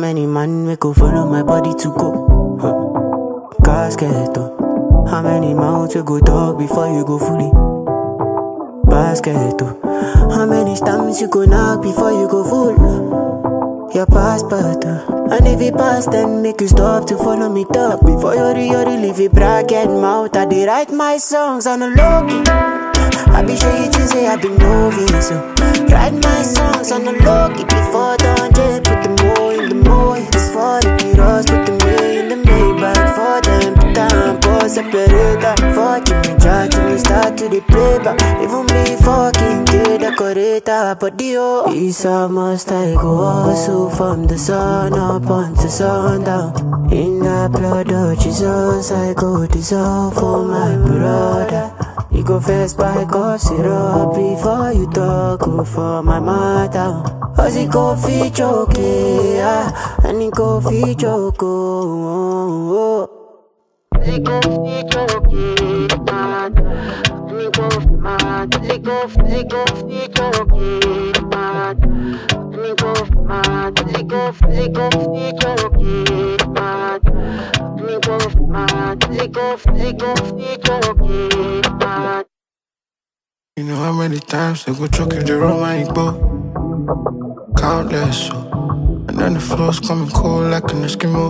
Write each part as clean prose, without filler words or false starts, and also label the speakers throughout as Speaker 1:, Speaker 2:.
Speaker 1: many man we go follow my body to go? Casket, oh. How many mouths you go talk before you go fully? Basket, oh. How many stamps you go knock before you go full? Your passport, oh. And if you pass, then make you stop to follow me talk. Before you leave it bracket mouth. I did write my songs on the low. I be sure you to say I be novice, so write my songs on the low. Before dawn, put the more in the more. It's for the kilos, put the way in the Maybach. For them, put down, pause, separator. Fucking me, try to me, start to the paper. Even me fucking the decorator. But the it's almost I go also from the sun up until sundown. In the blood of Jesus, I go dissolve for my brother. You go first by cough syrup before you talk, go for my mother. Cause it go fit okay, and it go fit okay. It go fit okay, and it go mad. It go fit okay, mad. And it go mad. It go fit okay, mad. And it go mad. It go fit okay, mad.
Speaker 2: You know how many times they go choke if they run my boat? Countless, so. And then the floor's coming cold like an Eskimo.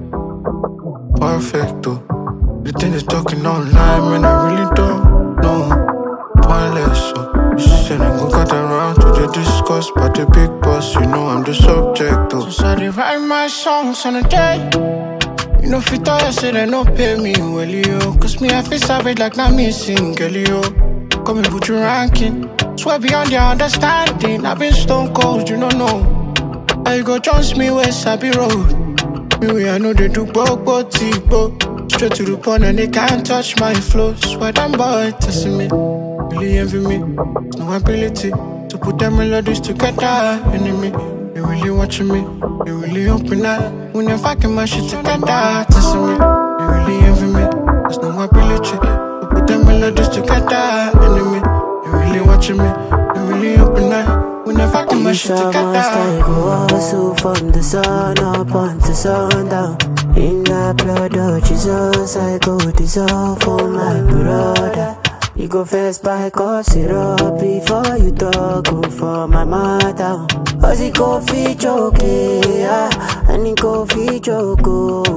Speaker 2: Perfecto. The thing is talking online, man, I really don't know. Pointless, so. She said they go cut around to the discuss, but the big boss, you know I'm the subject, though. So I write my songs on a day. You know, if you thought I said they no pay me, well, yo. Cause me, I feel savage like not missing, girl, yo. Come and put your ranking. Swear beyond your understanding. I've been stone cold, you don't know. I go trust me where Sabi Road. Me way I know they do both tipo. Straight to the point and they can't touch my flow. Swear them boy testing me, really envy me. No ability to put them melodies together. Enemy, they really watching me. They really open up. When they're fucking my shit together. Testing me, they really envy me. There's no ability to put them melodies together. Enemy, they really watching me. They really open up. When they're fucking my shit together.
Speaker 1: I go also from the sun up until sundown. In the blood of Jesus, I go dissolve for my brother. You go first by cough syrup before you talk, go for my mother. Cause it go fit okay, and it go fit okay.